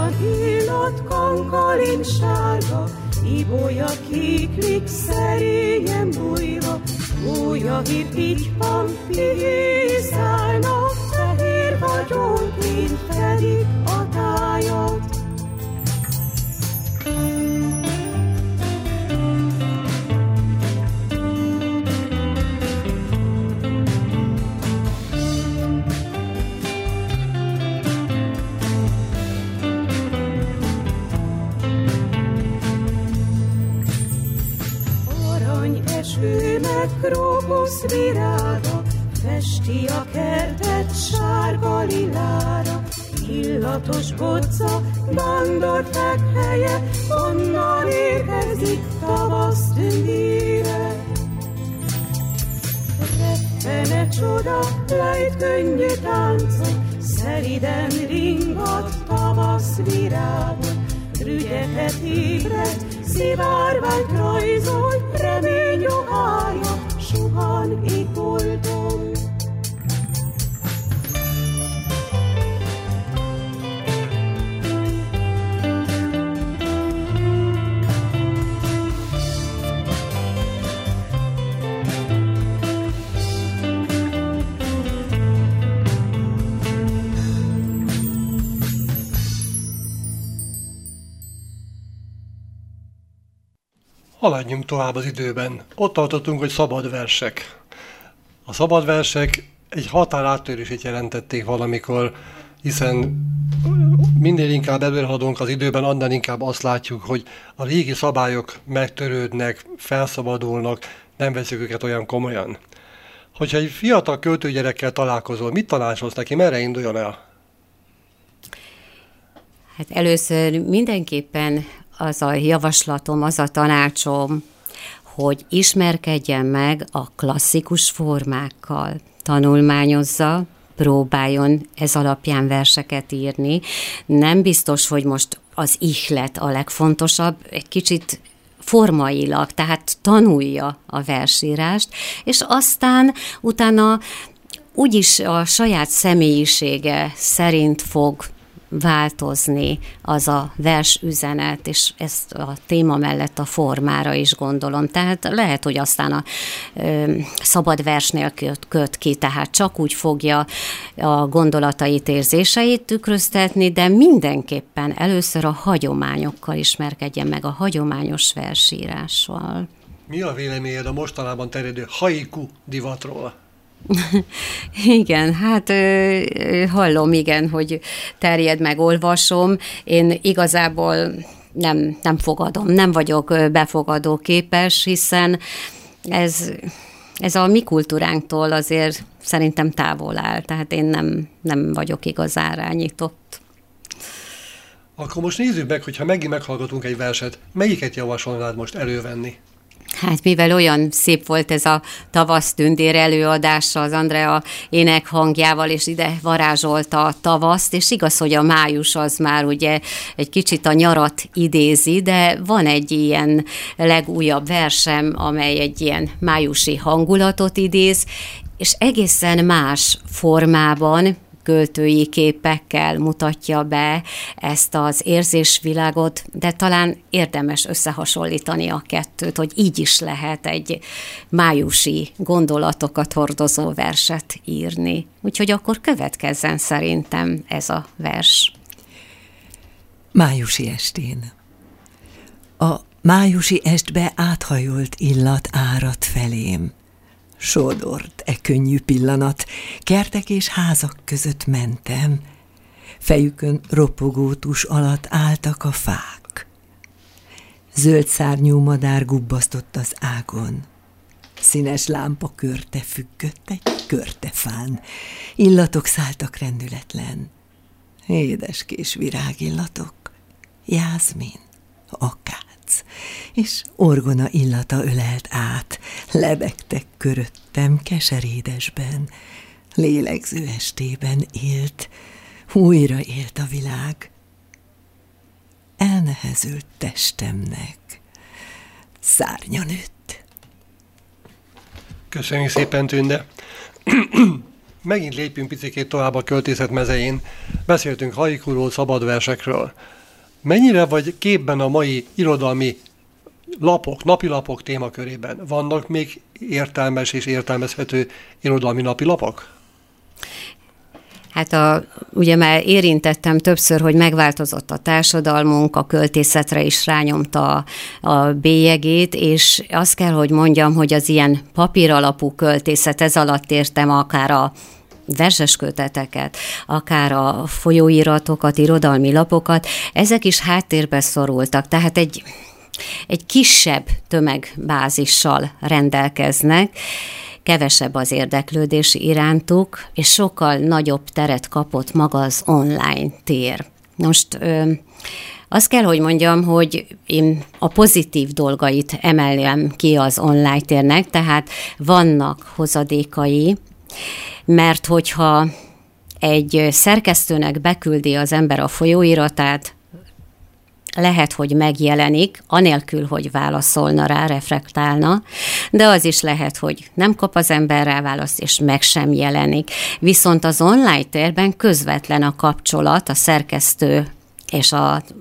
Halkan illat kankalin sárga, ibolya kiklik szerényen bújva, újahír pitypan pihiszálnak, fehér vagyonként fedik a tájat. Eső meg krókusz virága, festi a kertet sárga lilára. Illatos bocca, vándorfák helye, onnan érkezik tavasz tündére. Rettene csoda, lejt könnyű táncot, szeriden ringat tavasz virágot. Rügyeket ébredt, szivárványt rajzol, remény ruhája suhan égboldon. Haladjunk tovább az időben. Ott tartottunk, hogy szabad versek. A szabad versek egy határáttörését jelentették valamikor, hiszen minél inkább előre haladunk az időben, annál inkább azt látjuk, hogy a régi szabályok megtörődnek, felszabadulnak, nem veszik őket olyan komolyan. Hogyha egy fiatal költőgyerekkel találkozol, mit tanácsolsz neki, merre induljon el? Hát először mindenképpen az a javaslatom, az a tanácsom, hogy ismerkedjen meg a klasszikus formákkal, tanulmányozza, próbáljon ez alapján verseket írni. Nem biztos, hogy most az ihlet a legfontosabb, egy kicsit formailag, tehát tanulja a versírást, és aztán utána úgyis a saját személyisége szerint fog változni az a versüzenet, és ezt a téma mellett a formára is gondolom. Tehát lehet, hogy aztán a szabad versnél köt ki, tehát csak úgy fogja a gondolatait, érzéseit tükröztetni, de mindenképpen először a hagyományokkal ismerkedjen meg, a hagyományos versírással. Mi a véleményed a mostanában terjedő haiku divatról? Igen, hát hallom, igen, hogy terjed meg, olvasom. Én igazából nem fogadom, nem vagyok befogadó képes, hiszen ez a mi kultúránktól azért szerintem távol áll, tehát én nem vagyok igazán rányitott. Akkor most nézzük meg, hogyha megint meghallgatunk egy verset, melyiket javasolnád most elővenni? Hát mivel olyan szép volt ez a tavasztündér előadása az Andrea énekhangjával, és ide varázsolta a tavaszt, és igaz, hogy a május az már ugye egy kicsit a nyarat idézi, de van egy ilyen legújabb versem, amely egy ilyen májusi hangulatot idéz, és egészen más formában, költői képekkel mutatja be ezt az érzésvilágot, de talán érdemes összehasonlítani a kettőt, hogy így is lehet egy májusi gondolatokat hordozó verset írni. Úgyhogy akkor következzen szerintem ez a vers. Májusi estén. A májusi estbe áthajolt illat árad felém. Sodort e könnyű pillanat, kertek és házak között mentem, fejükön ropogó tus alatt álltak a fák. Zöld szárnyú madár gubbasztott az ágon, színes lámpa körte függött egy körtefán, illatok szálltak rendületlen, édeskés virágillatok, jázmin, akác, és orgona illata ölelt át, lebegtek köröttem keserédesben, lélegző estében élt, újra élt a világ. Elnehezült testemnek szárnya nőtt. Köszönjük szépen, Tünde! megint lépjünk picikét tovább a költészet mezején. Beszéltünk haikuról, szabadversekről. Mennyire vagy képben a mai irodalmi lapok, napilapok témakörében? Vannak még értelmes és értelmezhető irodalmi napilapok? Hát ugye már érintettem többször, hogy megváltozott a társadalmunk, a költészetre is rányomta a bélyegét, és azt kell, hogy mondjam, hogy az ilyen papíralapú költészet, ez alatt értem akár a verses köteteket, akár a folyóiratokat, irodalmi lapokat, ezek is háttérbe szorultak, tehát egy kisebb tömegbázissal rendelkeznek, kevesebb az érdeklődés irántuk, és sokkal nagyobb teret kapott maga az online tér. Most azt kell, hogy mondjam, hogy én a pozitív dolgait emeljem ki az online térnek, tehát vannak hozadékai, mert hogyha egy szerkesztőnek beküldi az ember a folyóiratát, lehet, hogy megjelenik, anélkül, hogy válaszolna rá, reflektálna, de az is lehet, hogy nem kap az ember rá választ, és meg sem jelenik. Viszont az online térben közvetlen a kapcsolat a szerkesztő és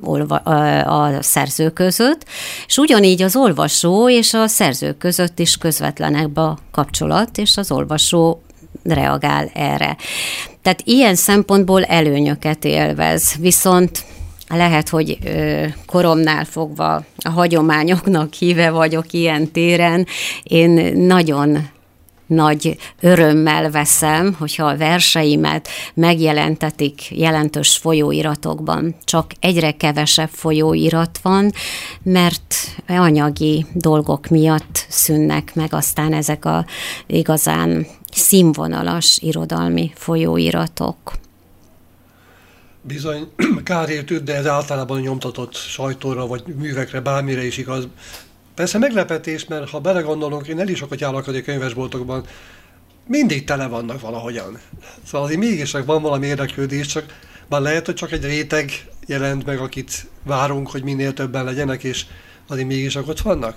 a szerző között, és ugyanígy az olvasó és a szerző között is közvetlenek a kapcsolat, és az olvasó reagál erre. Tehát ilyen szempontból előnyöket élvez, viszont lehet, hogy koromnál fogva a hagyományoknak híve vagyok ilyen téren. Én nagyon nagy örömmel veszem, hogyha a verseimet megjelentetik jelentős folyóiratokban. Csak egyre kevesebb folyóirat van, mert anyagi dolgok miatt szűnnek meg aztán ezek a igazán színvonalas irodalmi folyóiratok. Bizony, kár értőd, de ez általában nyomtatott sajtóra, vagy művekre, bármire is igaz. Persze meglepetés, mert ha belegondolunk, én el is sokat járok a könyvesboltokban, mindig tele vannak valahogyan. Szóval azért mégis van valami érdeklődés, csak már lehet, hogy csak egy réteg jelent meg, akit várunk, hogy minél többen legyenek, és azért mégis ott vannak.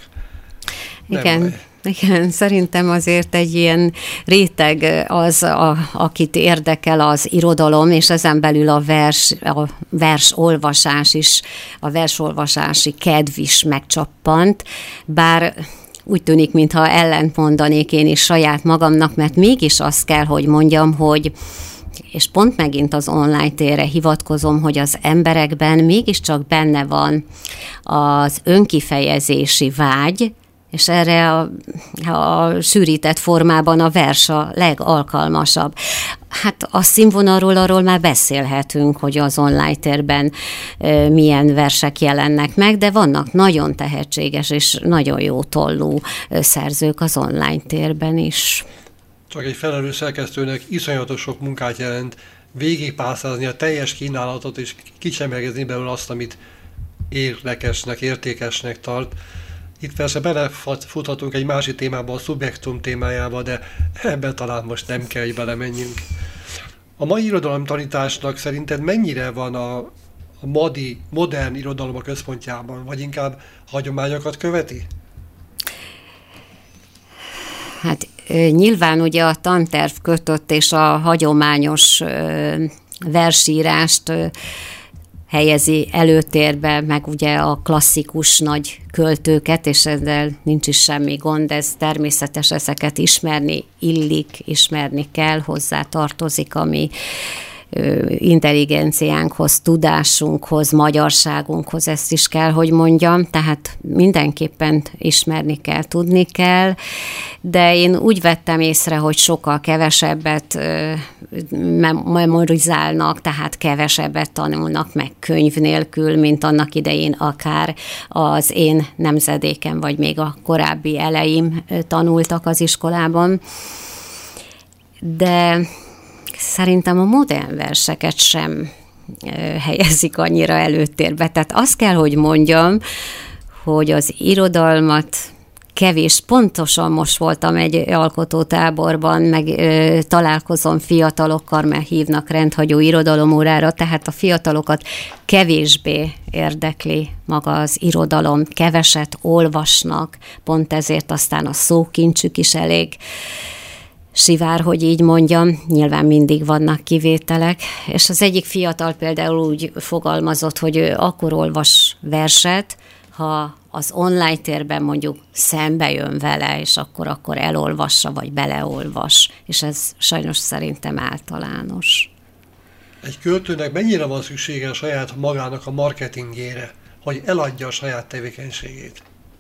Igen, szerintem azért egy ilyen réteg az, akit érdekel az irodalom, és ezen belül a versolvasás is, a versolvasási kedv is megcsappant, bár úgy tűnik, mintha ellent mondanék én is saját magamnak, mert mégis azt kell, hogy mondjam, hogy és pont megint az online térre hivatkozom, hogy az emberekben mégiscsak benne van az önkifejezési vágy, és erre a sűrített formában a vers a legalkalmasabb. Hát a színvonalról arról már beszélhetünk, hogy az online térben milyen versek jelennek meg, de vannak nagyon tehetséges és nagyon jó tollú szerzők az online térben is. Csak egy felelős szerkesztőnek iszonyatos sok munkát jelent végigpásztázni a teljes kínálatot, és kicsemegezni belőle azt, amit érdekesnek, értékesnek tart. Itt persze belefuthatunk egy másik témába, a szubjektum témájába, de ebben talán most nem kell, hogy belemenjünk. A mai irodalomtanításnak szerinted mennyire van a modern irodalom a központjában, vagy inkább hagyományokat követi? Hát nyilván ugye a tanterv kötött és a hagyományos versírást helyezi előtérbe, meg ugye a klasszikus nagy költőket, és ezzel nincs is semmi gond, ez természetes, ezeket ismerni illik, ismerni kell, hozzá tartozik a mi intelligenciánkhoz, tudásunkhoz, magyarságunkhoz, ezt is kell, hogy mondjam, tehát mindenképpen ismerni kell, tudni kell, de én úgy vettem észre, hogy sokkal kevesebbet memorizálnak, tehát kevesebbet tanulnak meg könyv nélkül, mint annak idején akár az én nemzedékem, vagy még a korábbi eleim tanultak az iskolában. De szerintem a modern verseket sem helyezik annyira előtérbe. Tehát azt kell, hogy mondjam, hogy az irodalmat kevés, pontosan most voltam egy alkotótáborban, meg találkozom fiatalokkal, mert hívnak rendhagyó irodalomórára, tehát a fiatalokat kevésbé érdekli maga az irodalom, keveset olvasnak, pont ezért aztán a szókincsük is elég sivár, hogy így mondjam, nyilván mindig vannak kivételek, és az egyik fiatal például úgy fogalmazott, hogy ő akkor olvas verset, ha az online térben mondjuk szembe jön vele, és akkor elolvassa, vagy beleolvas, és ez sajnos szerintem általános. Egy költőnek mennyire van szüksége a saját magának a marketingére, hogy eladja a saját tevékenységét?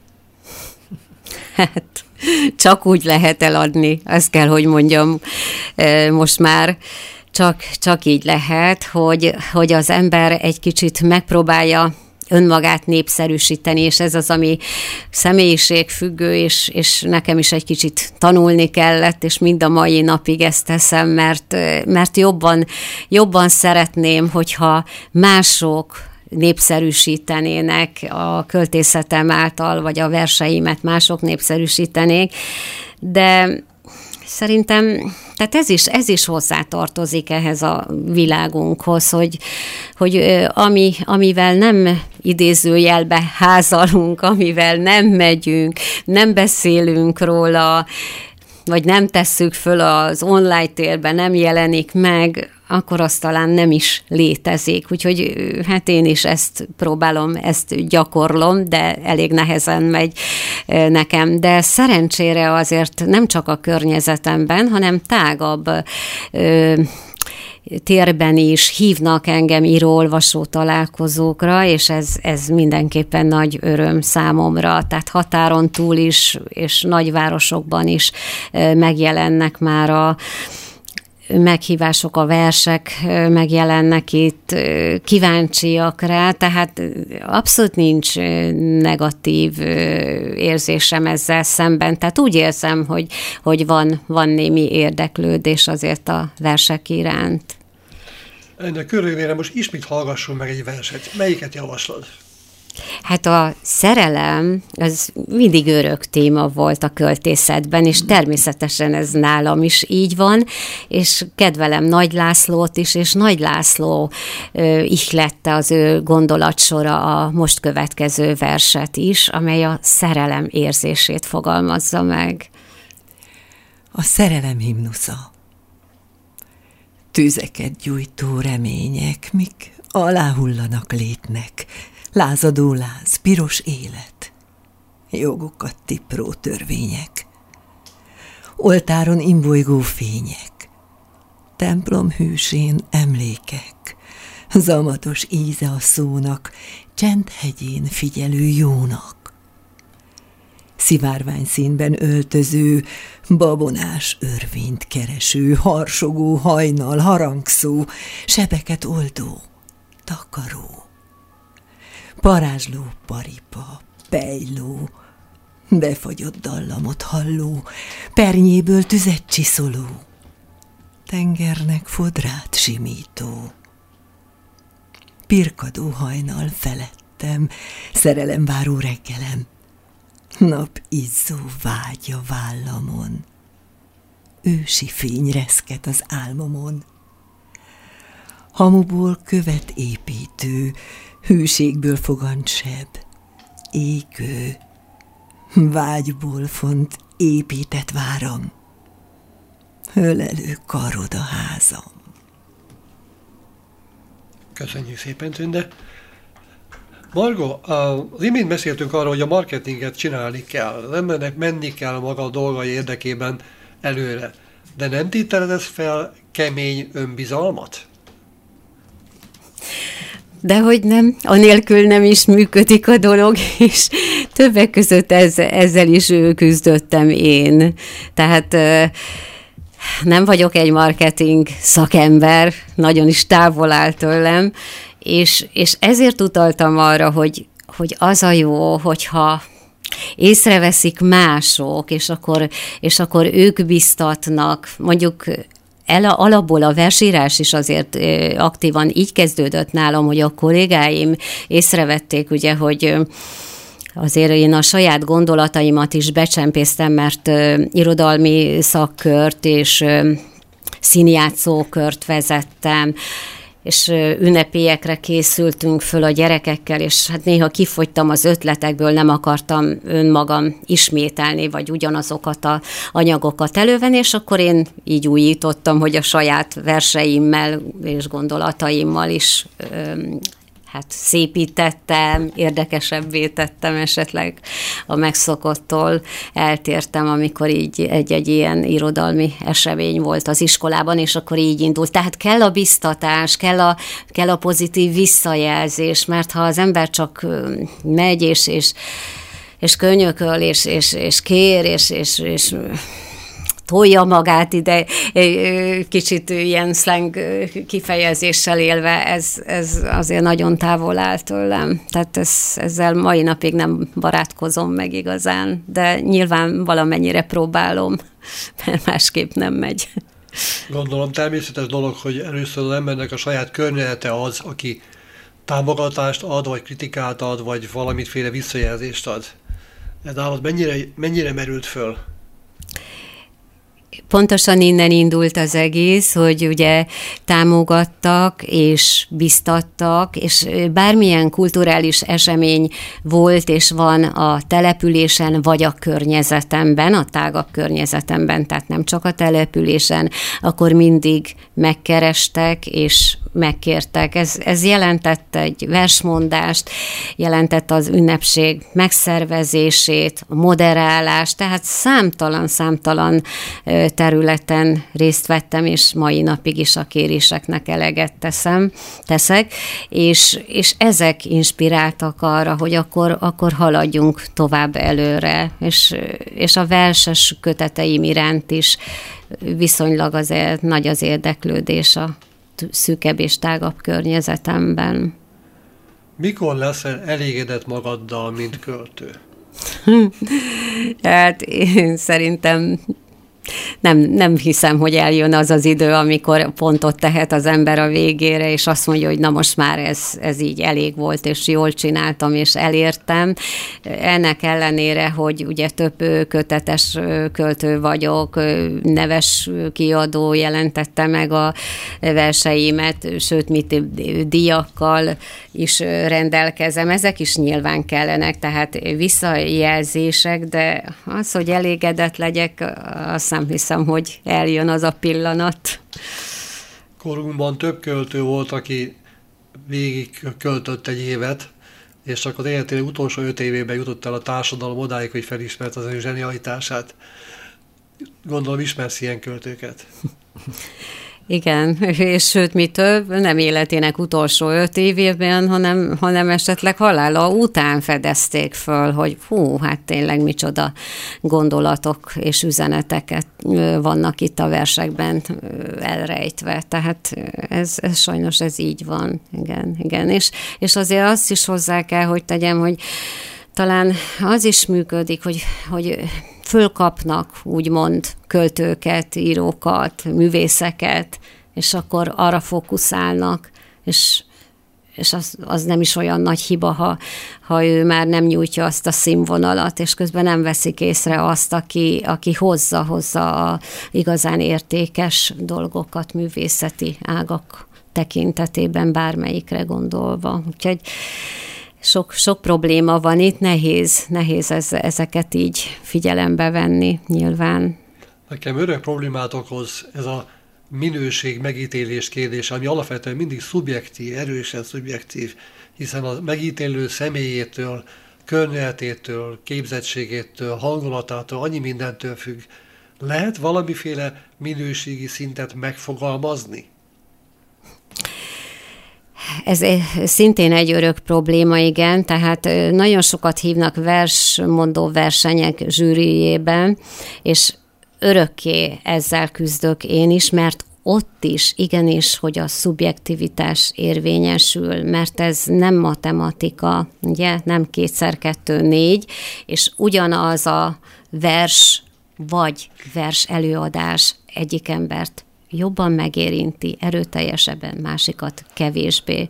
Hát, csak úgy lehet eladni, azt kell, hogy mondjam, most már csak így lehet, hogy az ember egy kicsit megpróbálja önmagát népszerűsíteni, és ez az, ami személyiségfüggő, és nekem is egy kicsit tanulni kellett, és mind a mai napig ezt teszem, mert jobban szeretném, hogyha mások népszerűsítenének a költészetem által, vagy a verseimet mások népszerűsítenék, de szerintem, tehát ez is hozzátartozik ehhez a világunkhoz, hogy amivel nem idézőjelbe házalunk, amivel nem megyünk, nem beszélünk róla, vagy nem tesszük föl az online térben, nem jelenik meg, akkor az talán nem is létezik. Úgyhogy hát én is ezt próbálom, ezt gyakorlom, de elég nehezen megy nekem. De szerencsére azért nem csak a környezetemben, hanem tágabb térben is hívnak engem író-olvasó találkozókra, és ez mindenképpen nagy öröm számomra. Tehát határon túl is, és nagyvárosokban is megjelennek már a meghívások, a versek megjelennek itt, kíváncsiak rá, tehát abszolút nincs negatív érzésem ezzel szemben. Tehát úgy érzem, hogy van némi érdeklődés azért a versek iránt. Ennek körülményre most ismét hallgassunk meg egy verset. Melyiket javaslod? Hát a szerelem, az mindig örök téma volt a költészetben, és természetesen ez nálam is így van, és kedvelem Nagy Lászlót is, és Nagy László ihlette az ő gondolatsora a most következő verset is, amely a szerelem érzését fogalmazza meg. A szerelem himnusza. Tüzeket gyújtó remények, mik aláhullanak létnek, lázadó láz, piros élet, jogokat tipró törvények, oltáron imbolygó fények, templom hűsén emlékek, zamatos íze a szónak, csendhegyén figyelő jónak, szivárvány színben öltöző, babonás örvényt kereső, harsogó hajnal, harangszó, sebeket oldó, takaró, parázsló paripa, pejló, befagyott dallamot halló, pernyéből tüzet csiszoló, tengernek fodrát simító, pirkadó hajnal felettem, szerelemváró reggelem, nap izzó vágya vállamon, ősi fény reszket az álmomon, hamuból követ építő, hűségből fogant seb, égő, vágyból font épített váram, ölelő karod a házam. Köszönjük szépen, Tünde. Margó, az imént beszéltünk arról, hogy a marketinget csinálni kell, az embernek menni kell maga a dolgai érdekében előre, de nem tételed ez fel kemény önbizalmat? Dehogy nem, anélkül nem is működik a dolog, és többek között ezzel is küzdöttem én. Tehát nem vagyok egy marketing szakember, nagyon is távol áll tőlem, és ezért utaltam arra, hogy az a jó, hogyha észreveszik mások, és akkor ők biztatnak, mondjuk alapból a versírás is azért aktívan így kezdődött nálam, hogy a kollégáim észrevették, ugye, hogy azért én a saját gondolataimat is becsempésztem, mert irodalmi szakkört és színjátszókört vezettem, és ünnepélyekre készültünk föl a gyerekekkel, és hát néha kifogytam az ötletekből, nem akartam önmagam ismételni, vagy ugyanazokat az anyagokat elővenni, és akkor én így újítottam, hogy a saját verseimmel és gondolataimmal is hát szépítettem, érdekesebbé tettem esetleg a megszokottól, eltértem, amikor így egy ilyen irodalmi esemény volt az iskolában, és akkor így indult. Tehát kell a biztatás, kell a pozitív visszajelzés, mert ha az ember csak megy, és könyököl, és kér, és tolja magát ide, kicsit ilyen slang kifejezéssel élve, ez azért nagyon távol áll tőlem. Tehát ezzel mai napig nem barátkozom meg igazán, de nyilván valamennyire próbálom, mert másképp nem megy. Gondolom természetes dolog, hogy először az embernek a saját környezete az, aki támogatást ad, vagy kritikát ad, vagy valamiféle visszajelzést ad. Ez nálad mennyire merült föl? Pontosan innen indult az egész, hogy ugye támogattak és biztattak, és bármilyen kulturális esemény volt és van a településen, vagy a környezetemben, a tágabb környezetemben, tehát nem csak a településen, akkor mindig megkerestek és megkértek. Ez jelentett egy versmondást, jelentett az ünnepség megszervezését, a moderálást, tehát számtalan területen részt vettem, és mai napig is a kéréseknek eleget teszek, és ezek inspiráltak arra, hogy akkor haladjunk tovább előre, és a verses köteteim iránt is viszonylag azért nagy az érdeklődés a szűkebb és tágabb környezetemben. Mikor leszel elégedett magaddal, mint költő? Hát én szerintem nem hiszem, hogy eljön az az idő, amikor pontot tehet az ember a végére, és azt mondja, hogy na most már ez így elég volt, és jól csináltam, és elértem. Ennek ellenére, hogy ugye több kötetes költő vagyok, neves kiadó jelentette meg a verseimet, sőt, díjakkal is rendelkezem. Ezek is nyilván kellenek, tehát visszajelzések, de az, hogy elégedett legyek, azt nem hiszem, hogy eljön az a pillanat. Korunkban több költő volt, aki végig költött egy évet, és csak az életének utolsó 5 évében jutott el a társadalom odáig, hogy felismert az ő zsenialitását. Gondolom, ismersz ilyen költőket. Igen, és sőt, mi több, nem életének utolsó 5 évében, hanem esetleg halála után fedezték föl, hogy hát tényleg micsoda gondolatok és üzeneteket vannak itt a versekben elrejtve. Tehát ez sajnos ez így van. Igen. És azért azt is hozzá kell, hogy tegyem, hogy talán az is működik, hogy fölkapnak úgymond költőket, írókat, művészeket, és akkor arra fókuszálnak, és az nem is olyan nagy hiba, ha ő már nem nyújtja azt a színvonalat, és közben nem veszik észre azt, aki hozza a igazán értékes dolgokat művészeti ágak tekintetében, bármelyikre gondolva. Úgyhogy sok probléma van itt, nehéz ezeket így figyelembe venni nyilván. Nekem örök problémát okoz ez a minőség megítélés kérdése, ami alapvetően mindig szubjektív, erősen szubjektív, hiszen a megítélő személyétől, környezetétől, képzettségétől, hangulatától, annyi mindentől függ. Lehet valamiféle minőségi szintet megfogalmazni? Ez szintén egy örök probléma, igen, tehát nagyon sokat hívnak versmondó versenyek zsűrijében, és örökké ezzel küzdök én is, mert ott is igenis, hogy a szubjektivitás érvényesül, mert ez nem matematika, ugye, nem 2x2 4, és ugyanaz a vers vagy vers előadás egyik embert jobban megérinti, erőteljesebben, másikat kevésbé.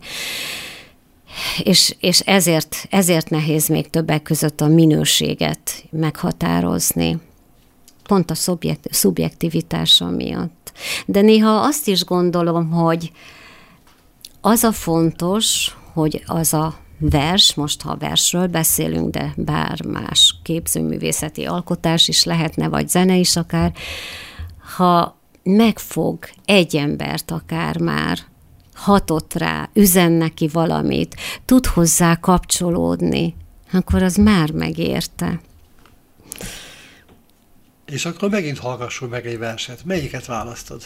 És ezért nehéz még többek között a minőséget meghatározni. Pont a szubjektivitása miatt. De néha azt is gondolom, hogy az a fontos, hogy az a vers, most ha versről beszélünk, de bár más képzőművészeti alkotás is lehetne, vagy zene is akár, ha megfog egy embert akár már, hatott rá, üzen neki valamit, tud hozzá kapcsolódni, akkor az már megérte. És akkor megint hallgassunk meg egy verset. Melyiket választod?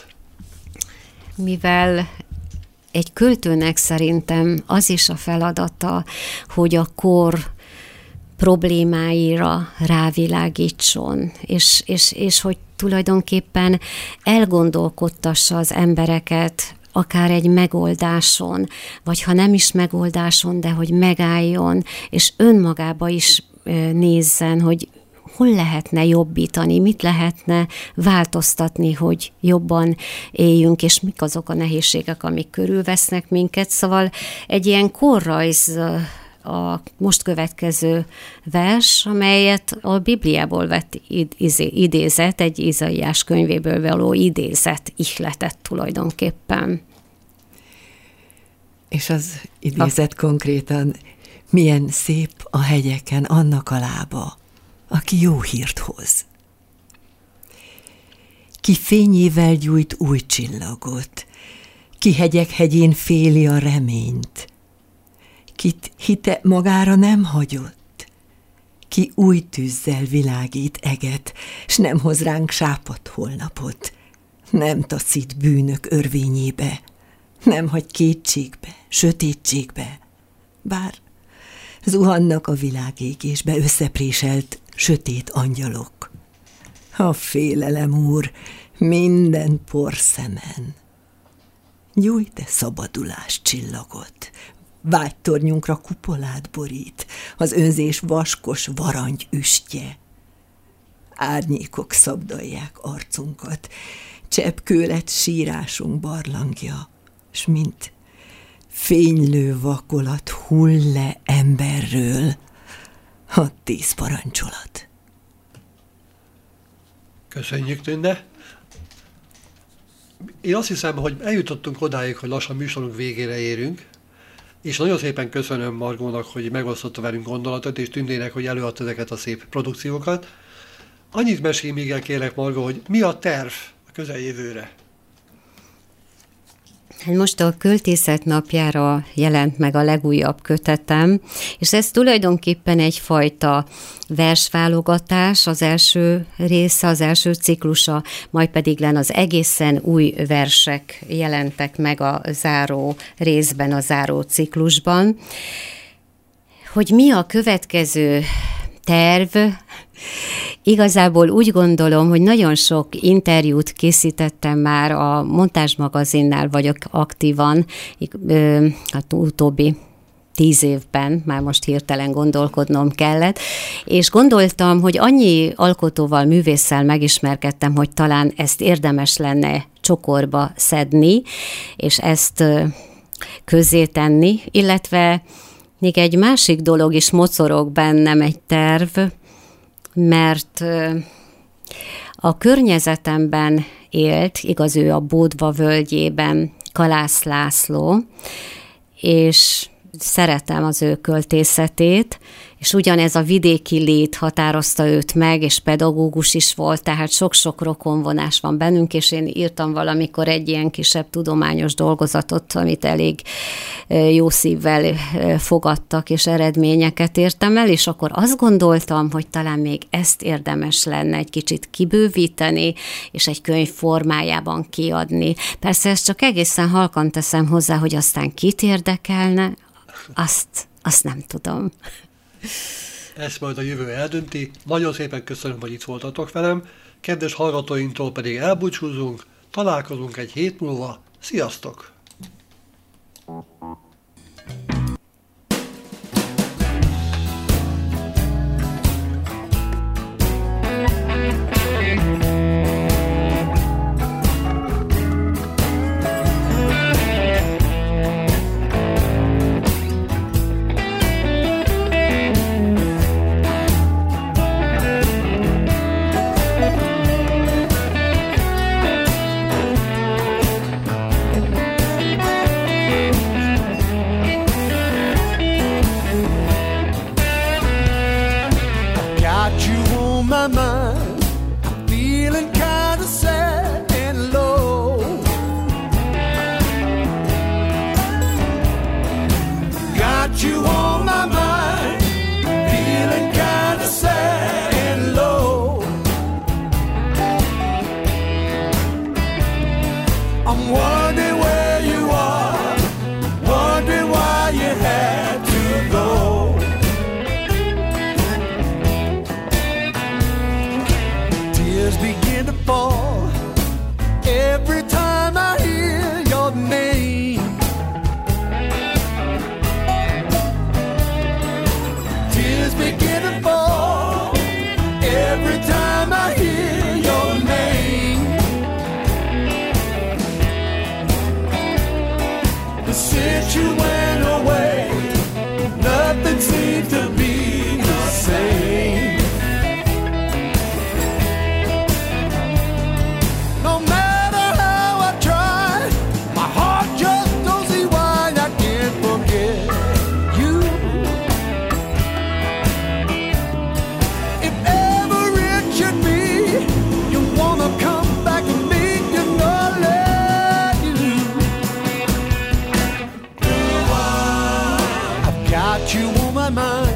Mivel egy költőnek szerintem az is a feladata, hogy a kor problémáira rávilágítson, és hogy tulajdonképpen elgondolkodtassa az embereket akár egy megoldáson, vagy ha nem is megoldáson, de hogy megálljon, és önmagába is nézzen, hogy hol lehetne jobbítani, mit lehetne változtatni, hogy jobban éljünk, és mik azok a nehézségek, amik körülvesznek minket. Szóval egy ilyen korrajz a most következő vers, amelyet a Bibliából vett idézet, egy Izaiás könyvéből való idézet ihletett tulajdonképpen. És az idézet konkrétan, milyen szép a hegyeken annak a lába, aki jó hírt hoz. Ki fényével gyújt új csillagot, ki hegyek hegyén féli a reményt, kit hite magára nem hagyott, ki új tűzzel világít eget, s nem hoz ránk sápadt holnapot, nem taszít bűnök örvényébe, nem hagy kétségbe, sötétségbe, bár zuhannak a világégésbe összepréselt sötét angyalok. A félelem, Úr, minden porszemen. Gyújj te szabadulás csillagot, vágytornyunkra kupolát borít, az önzés vaskos varangy üstje. Árnyékok szabdalják arcunkat, cseppkő lett sírásunk barlangja, s mint fénylő vakolat hull le emberről a 10 parancsolat. Köszönjük, Tünde! Én azt hiszem, hogy eljutottunk odáig, hogy lassan műsorunk végére érünk, és nagyon szépen köszönöm Margónak, hogy megosztotta velünk gondolatot, és Tündének, hogy előadta ezeket a szép produkciókat. Annyit mesélj még el, kérlek, Margó, hogy mi a terv a közeljövőre? Most a Költészet napjára jelent meg a legújabb kötetem, és ez tulajdonképpen egyfajta versválogatás, az első része, az első ciklusa, majd pedig az egészen új versek jelentek meg a záró részben, a záró ciklusban. Hogy mi a következő terv? Igazából úgy gondolom, hogy nagyon sok interjút készítettem már a Montázs magazinnál, vagyok aktívan, hát utóbbi 10 évben, már most hirtelen gondolkodnom kellett, és gondoltam, hogy annyi alkotóval, művésszel megismerkedtem, hogy talán ezt érdemes lenne csokorba szedni, és ezt közzétenni, illetve még egy másik dolog is mocorog bennem, egy terv, mert a környezetemben élt, igaz, ő a Bódva völgyében, Kalász László, és szeretem az ő költészetét, és ugyanez a vidéki lét határozta őt meg, és pedagógus is volt, tehát sok-sok rokonvonás van bennünk, és én írtam valamikor egy ilyen kisebb tudományos dolgozatot, amit elég jó szívvel fogadtak, és eredményeket értem el, és akkor azt gondoltam, hogy talán még ezt érdemes lenne egy kicsit kibővíteni, és egy könyv formájában kiadni. Persze ezt csak egészen halkan teszem hozzá, hogy aztán kit érdekelne, azt nem tudom. Ezt majd a jövő eldönti. Nagyon szépen köszönöm, hogy itt voltatok velem. Kedves hallgatóinktól pedig elbúcsúzunk. Találkozunk egy hét múlva. Sziasztok! got you on my mind, feeling kinda sad and low. I'm wondering where you are, wondering why you had to go. Tears begin to fall every time I hear your name. Tears begin to fall every time I hear your name. Since you went away, nothing seems to be the same. No matter how I try, my heart just don't see why I can't forget you. If ever it should be, you wanna come back and meet, you know, let you. Got you on my mind.